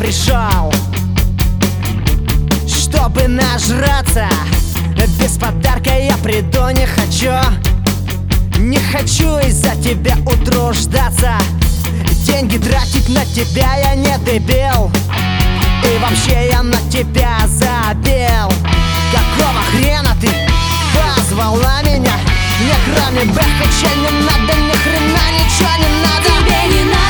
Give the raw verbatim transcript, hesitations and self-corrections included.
пришел, чтобы нажраться. Без подарка я приду не хочу. Не хочу из-за тебя утруждаться. Деньги тратить на тебя я не дебил. И вообще я на тебя забил. Какого хрена ты позвала меня? Мне кроме бэха не надо, ни хрена ничего не надо. Тебе не надо.